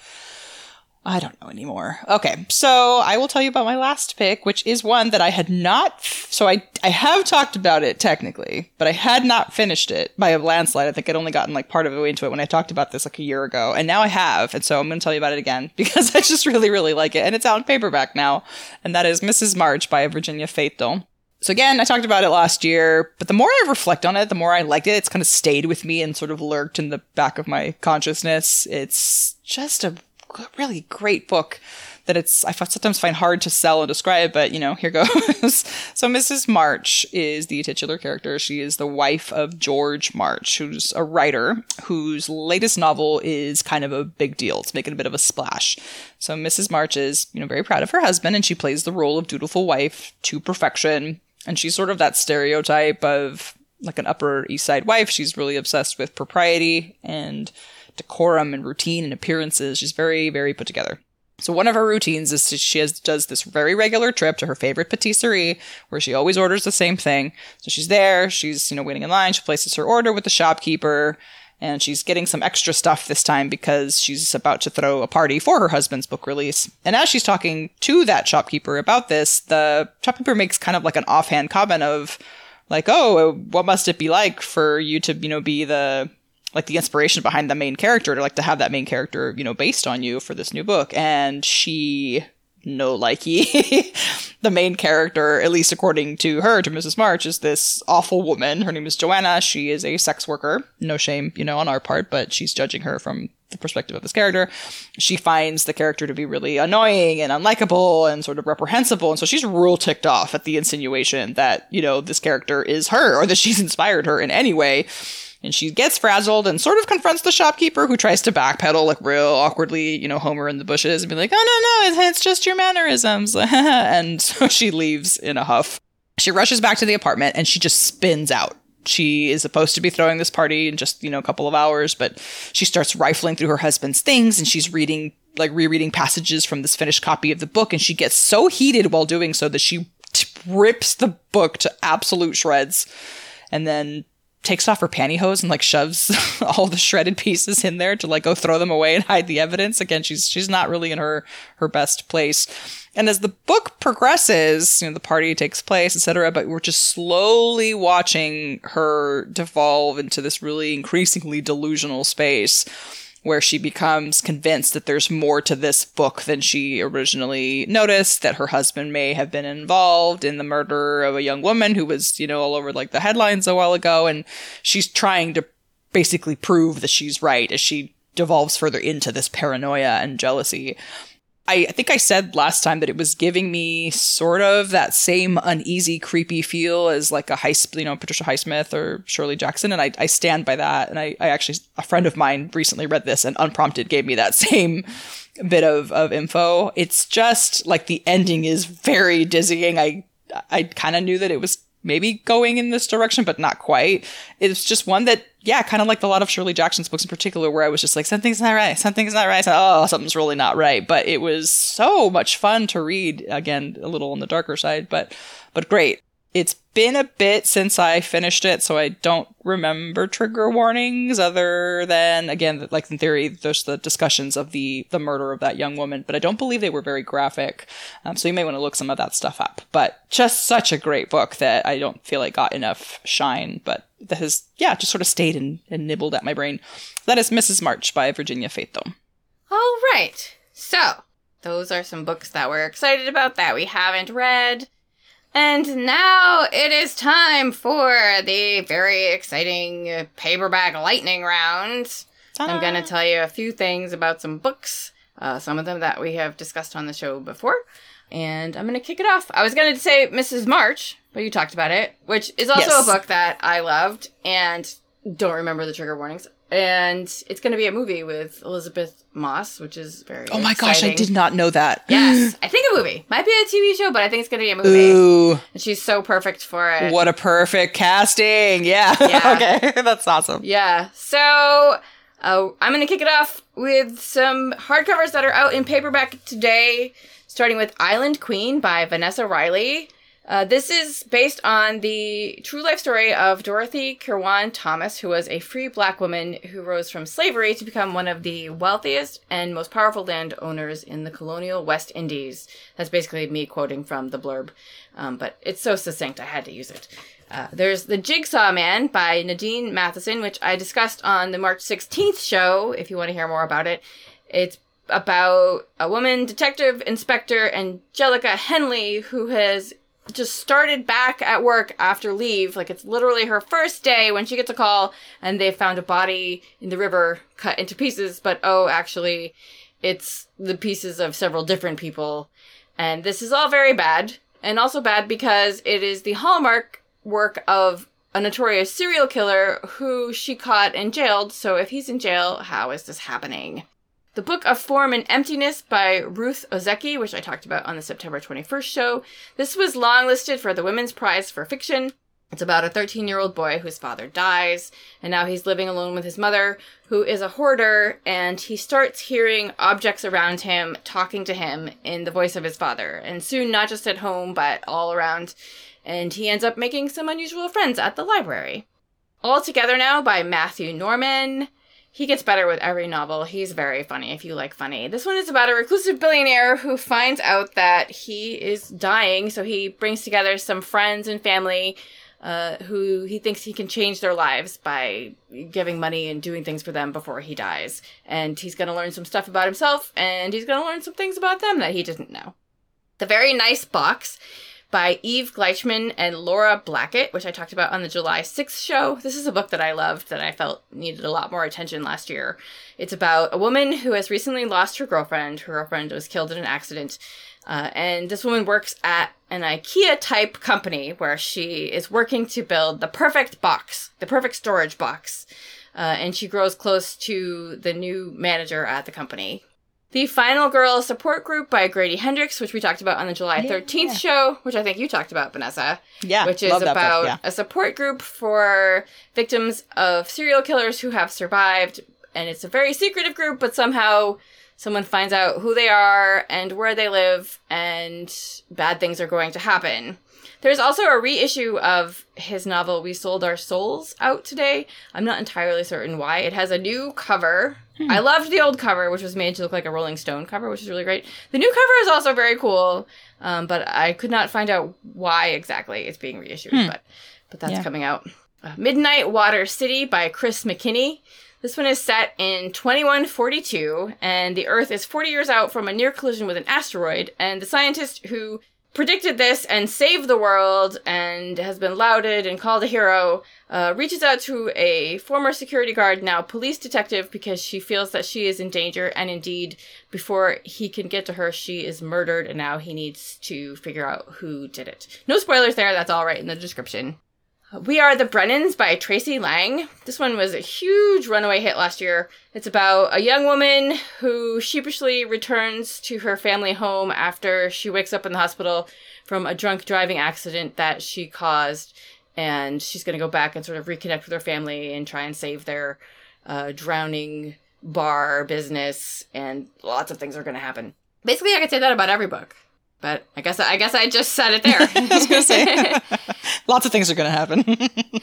I don't know anymore. Okay, so I will tell you about my last pick, which is one that I had not... So I have talked about it, technically, but I had not finished it by a landslide. I think I'd only gotten like part of the way into it when I talked about this like a year ago. And now I have, and so I'm going to tell you about it again, because I just really, really like it. And it's out in paperback now, and that is Mrs. March by Virginia Faithfull. So again, I talked about it last year, but the more I reflect on it, the more I liked it. It's kind of stayed with me and sort of lurked in the back of my consciousness. It's just a really great book that I sometimes find hard to sell and describe, but here goes. So Mrs. March is the titular character. She is the wife of George March, who's a writer whose latest novel is kind of a big deal. It's making a bit of a splash. So Mrs. March is, very proud of her husband, and she plays the role of dutiful wife to perfection. And she's sort of that stereotype of like an Upper East Side wife. She's really obsessed with propriety and decorum and routine and appearances. She's very, very put together. So one of her routines is does this very regular trip to her favorite patisserie where she always orders the same thing. So she's there, she's, waiting in line, she places her order with the shopkeeper, and she's getting some extra stuff this time because she's about to throw a party for her husband's book release. And as she's talking to that shopkeeper about this, the shopkeeper makes kind of like an offhand comment of like, oh, what must it be like for you to, be the inspiration behind the main character, to have that main character, based on you for this new book. And she no likey. The main character, at least according to her, to Mrs. March, is this awful woman. Her name is Joanna. She is a sex worker. No shame, on our part, but she's judging her from the perspective of this character. She finds the character to be really annoying and unlikable and sort of reprehensible. And so she's real ticked off at the insinuation that, this character is her or that she's inspired her in any way. And she gets frazzled and sort of confronts the shopkeeper, who tries to backpedal like real awkwardly, Homer in the bushes, and be like, oh, no, it's just your mannerisms. And so she leaves in a huff. She rushes back to the apartment and she just spins out. She is supposed to be throwing this party in just, a couple of hours, but she starts rifling through her husband's things and she's rereading passages from this finished copy of the book. And she gets so heated while doing so that she rips the book to absolute shreds and then takes off her pantyhose and shoves all the shredded pieces in there to go throw them away and hide the evidence. Again, she's not really in her best place. And as the book progresses, the party takes place, etc., but we're just slowly watching her devolve into this really increasingly delusional space where she becomes convinced that there's more to this book than she originally noticed, that her husband may have been involved in the murder of a young woman who was, all over the headlines a while ago. And she's trying to basically prove that she's right as she devolves further into this paranoia and jealousy. I think I said last time that it was giving me sort of that same uneasy, creepy feel as a Patricia Highsmith or Shirley Jackson. And I stand by that. And I actually, a friend of mine recently read this and unprompted gave me that same bit of info. It's just the ending is very dizzying. I kind of knew that it was maybe going in this direction, but not quite. It's just one that, kind of like a lot of Shirley Jackson's books in particular, where I was just like, something's not right. Oh, something's really not right. But it was so much fun to read. Again, a little on the darker side, but great. It's been a bit since I finished it, so I don't remember trigger warnings other than, again, in theory, there's the discussions of the murder of that young woman, but I don't believe they were very graphic. So you may want to look some of that stuff up. But just such a great book that I don't feel got enough shine, but that has, just sort of stayed and nibbled at my brain. That is Mrs. March by Virginia Faito. All right. So those are some books that we're excited about that we haven't read. And now it is time for the very exciting paperback lightning round. Ta-da! I'm going to tell you a few things about some books, some of them that we have discussed on the show before. And I'm going to kick it off. I was going to say Mrs. March, but you talked about it, which is also a book that I loved and don't remember the trigger warnings. And it's going to be a movie with Elizabeth Moss, which is very exciting. Gosh, I did not know that. Yes, I think a movie. Might be a TV show, but I think it's going to be a movie. Ooh. And she's so perfect for it. What a perfect casting. Yeah. Okay, that's awesome. Yeah. So I'm going to kick it off with some hardcovers that are out in paperback today, starting with Island Queen by Vanessa Riley. This is based on the true life story of Dorothy Kirwan Thomas, who was a free black woman who rose from slavery to become one of the wealthiest and most powerful landowners in the colonial West Indies. That's basically me quoting from the blurb, but it's so succinct I had to use it. There's The Jigsaw Man by Nadine Matheson, which I discussed on the March 16th show, if you want to hear more about it. It's about a woman, Detective Inspector Angelica Henley, who has just started back at work after leave. It's literally her first day when she gets a call and they found a body in the river cut into pieces, but actually it's the pieces of several different people. And this is all very bad, and also bad because it is the hallmark work of a notorious serial killer who she caught and jailed. So if he's in jail, how is this happening? The Book of Form and Emptiness by Ruth Ozeki, which I talked about on the September 21st show. This was longlisted for the Women's Prize for Fiction. It's about a 13-year-old boy whose father dies, and now he's living alone with his mother, who is a hoarder, and he starts hearing objects around him talking to him in the voice of his father, and soon not just at home, but all around, and he ends up making some unusual friends at the library. All Together Now by Matthew Norman. He gets better with every novel. He's very funny if you like funny. This one is about a reclusive billionaire who finds out that he is dying, so he brings together some friends and family who he thinks he can change their lives by giving money and doing things for them before he dies. And he's going to learn some stuff about himself, and he's going to learn some things about them that he didn't know. The Very Nice Box by Eve Gleichman and Laura Blackett, which I talked about on the July 6th show. This is a book that I loved that I felt needed a lot more attention last year. It's about a woman who has recently lost her girlfriend. Her girlfriend was killed in an accident. And this woman works at an IKEA-type company where she is working to build the perfect box, the perfect storage box. And she grows close to the new manager at the company. The Final Girl Support Group by Grady Hendrix, which we talked about on the July 13th show, which I think you talked about, Vanessa. Yeah, which is about a support group for victims of serial killers who have survived. And it's a very secretive group, but somehow someone finds out who they are and where they live, and bad things are going to happen. There's also a reissue of his novel, We Sold Our Souls, out today. I'm not entirely certain why. It has a new cover. I loved the old cover, which was made to look like a Rolling Stone cover, which is really great. The new cover is also very cool, but I could not find out why exactly it's being reissued, but that's coming out. Midnight Water City by Chris McKinney. This one is set in 2142, and the Earth is 40 years out from a near collision with an asteroid, and the scientist who predicted this and saved the world and has been lauded and called a hero, reaches out to a former security guard, now police detective, because she feels that she is in danger, and indeed, before he can get to her, she is murdered, and now he needs to figure out who did it. No spoilers there, that's all right in the description. We Are the Brennans by Tracy Lang. This one was a huge runaway hit last year. It's about a young woman who sheepishly returns to her family home after she wakes up in the hospital from a drunk driving accident that she caused. And she's going to go back and sort of reconnect with her family and try and save their drowning bar business. And lots of things are going to happen. Basically, I could say that about every book. But I guess I just said it there. I was going to say, lots of things are going to happen. This is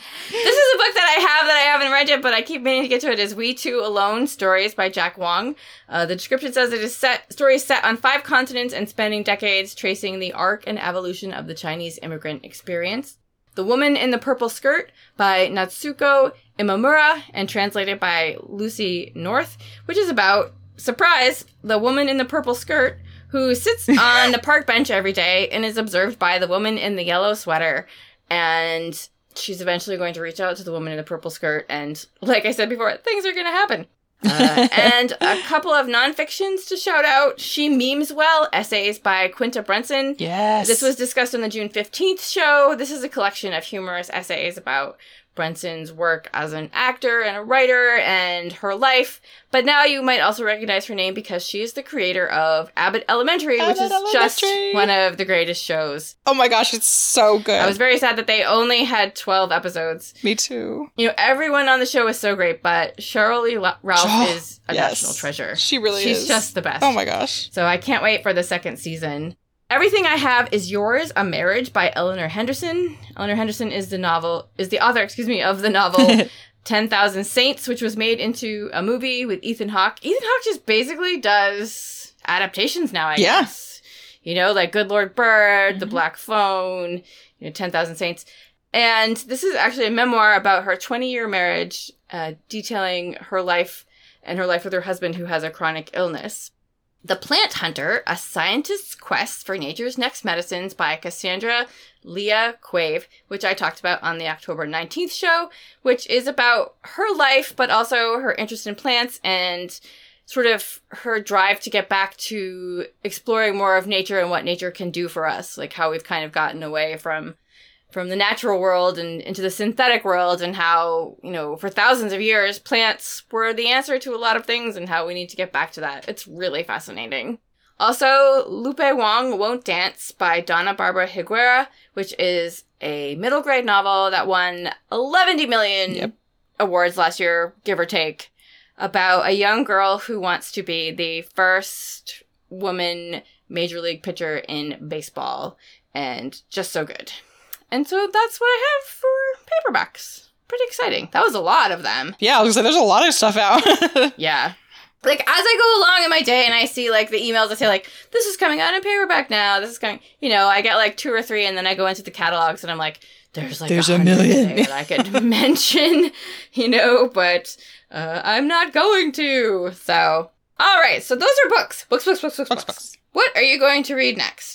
a book that I haven't read yet, but I keep meaning to get to it, is We Two Alone, Stories by Jack Wong. The description says it is stories set on 5 continents and spanning decades, tracing the arc and evolution of the Chinese immigrant experience. The Woman in the Purple Skirt by Natsuko Imamura and translated by Lucy North, which is about, surprise, the woman in the purple skirt who sits on the park bench every day and is observed by the woman in the yellow sweater. And she's eventually going to reach out to the woman in the purple skirt. And like I said before, things are going to happen. And a couple of nonfictions to shout out. She Memes Well, essays by Quinta Brunson. Yes. This was discussed on the June 15th show. This is a collection of humorous essays about Brunson's work as an actor and a writer and her life. But now you might also recognize her name because she is the creator of Abbott Elementary, which is just one of the greatest shows. Oh my gosh, it's so good. I was very sad that they only had 12 episodes. Me too. You know, everyone on the show is so great, but Cheryl Lee Ralph is a national treasure. She really is. She's just the best. Oh my gosh. So I can't wait for the second season. Everything I Have Is Yours, A Marriage by Eleanor Henderson. Eleanor Henderson is the author of the novel 10,000 Saints, which was made into a movie with Ethan Hawke. Ethan Hawke just basically does adaptations now, I guess. You know, like Good Lord Bird, The Black Phone, 10,000 Saints. And this is actually a memoir about her 20-year marriage, detailing her life and her life with her husband who has a chronic illness. The Plant Hunter, A Scientist's Quest for Nature's Next Medicines by Cassandra Leah Quave, which I talked about on the October 19th show, which is about her life, but also her interest in plants and sort of her drive to get back to exploring more of nature and what nature can do for us, like how we've kind of gotten away from the natural world and into the synthetic world, and how, for thousands of years, plants were the answer to a lot of things and how we need to get back to that. It's really fascinating. Also, Lupe Wong Won't Dance by Donna Barbara Higuera, which is a middle grade novel that won 11 million awards last year, give or take, about a young girl who wants to be the first woman major league pitcher in baseball, and just so good. And so that's what I have for paperbacks. Pretty exciting. That was a lot of them. Yeah, I was going to say, there's a lot of stuff out. Yeah. Like, as I go along in my day and I see, like, the emails that say, like, this is coming out in paperback now, this is coming, I get, like, 2 or 3, and then I go into the catalogs, and I'm like, there's a million that I could mention, but I'm not going to. So, all right, so those are books. Books. What are you going to read next?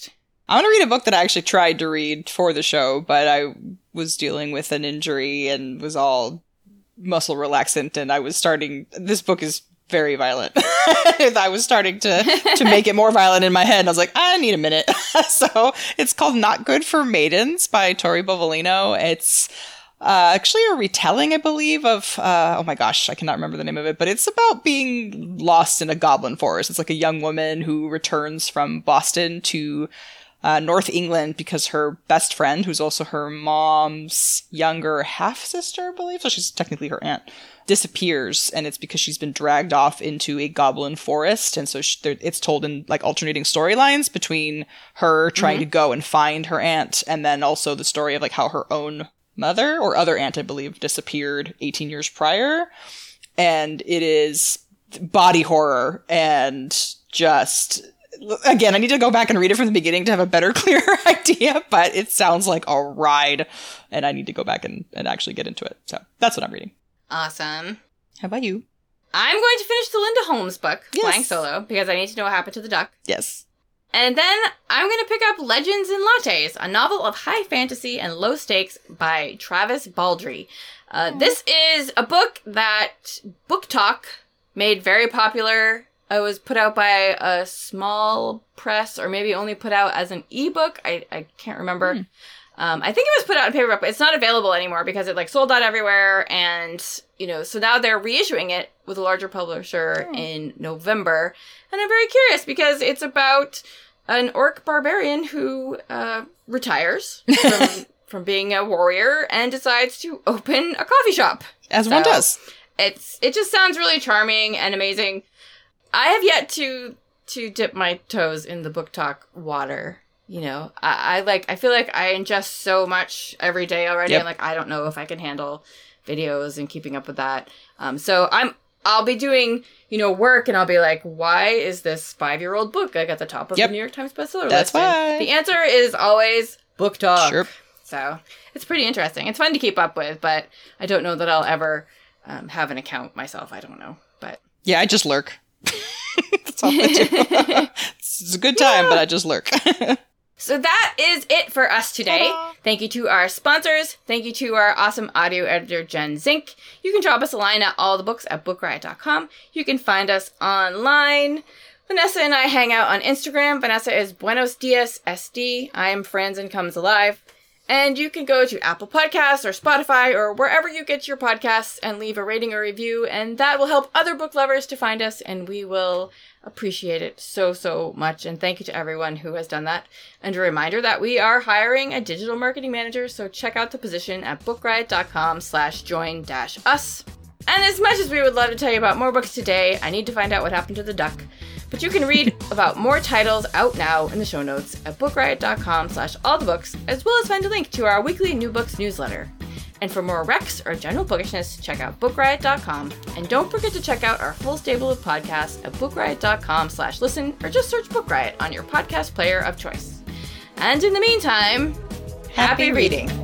I'm going to read a book that I actually tried to read for the show, but I was dealing with an injury and was all muscle relaxant, and this book is very violent. I was starting to make it more violent in my head, and I was like, I need a minute. So it's called Not Good for Maidens by Tori Bovolino. It's actually a retelling, I believe, of, oh my gosh, I cannot remember the name of it, but it's about being lost in a goblin forest. It's like a young woman who returns from Boston to North England because her best friend, who's also her mom's younger half-sister, I believe, so she's technically her aunt, disappears, and it's because she's been dragged off into a goblin forest. And so it's told in like alternating storylines between her trying to go and find her aunt, and then also the story of like how her own mother or other aunt, I believe, disappeared 18 years prior. And it is body horror, and just, again, I need to go back and read it from the beginning to have a better, clearer idea, but it sounds like a ride, and I need to go back and actually get into it. So that's what I'm reading. Awesome. How about you? I'm going to finish the Linda Holmes book, Yes. Flying Solo, because I need to know what happened to the duck. Yes. And then I'm going to pick up Legends and Lattes, a novel of high fantasy and low stakes by Travis Baldree. This is a book that Book Talk made very popular. It was put out by a small press, or maybe only put out as an ebook. I can't remember. I think it was put out in paperback, but it's not available anymore because it like sold out everywhere. And, so now they're reissuing it with a larger publisher in November. And I'm very curious because it's about an orc barbarian who retires from being a warrior and decides to open a coffee shop. As one does. It just sounds really charming and amazing. I have yet to dip my toes in the Book Talk water. I feel like I ingest so much every day already. Yep. And I don't know if I can handle videos and keeping up with that. So I'll be doing, work, and I'll be like, why is this 5-year-old book at the top of the New York Times bestseller list? That's why. And the answer is always Book Talk. Sure. So it's pretty interesting. It's fun to keep up with, but I don't know that I'll ever have an account myself. I don't know, but yeah, I just lurk. That's all I do. It's a good time, but I just lurk. So that is it for us today. Ta-da. Thank you to our sponsors. Thank you to our awesome audio editor, Jen Zink. You can drop us a line at allthebooks@bookriot.com. You can find us online. Vanessa and I hang out on Instagram. Vanessa is Buenos Dias SD. I am Franzen Comes Alive. And you can go to Apple Podcasts or Spotify or wherever you get your podcasts and leave a rating or review. And that will help other book lovers to find us. And we will appreciate it so, so much. And thank you to everyone who has done that. And a reminder that we are hiring a digital marketing manager. So check out the position at bookriot.com/join-us. And as much as we would love to tell you about more books today, I need to find out what happened to the duck. But you can read about more titles out now in the show notes at bookriot.com/allthebooks, as well as find a link to our weekly new books newsletter. And for more recs or general bookishness, check out bookriot.com. And don't forget to check out our full stable of podcasts at bookriot.com/listen, or just search Book Riot on your podcast player of choice. And in the meantime, happy reading.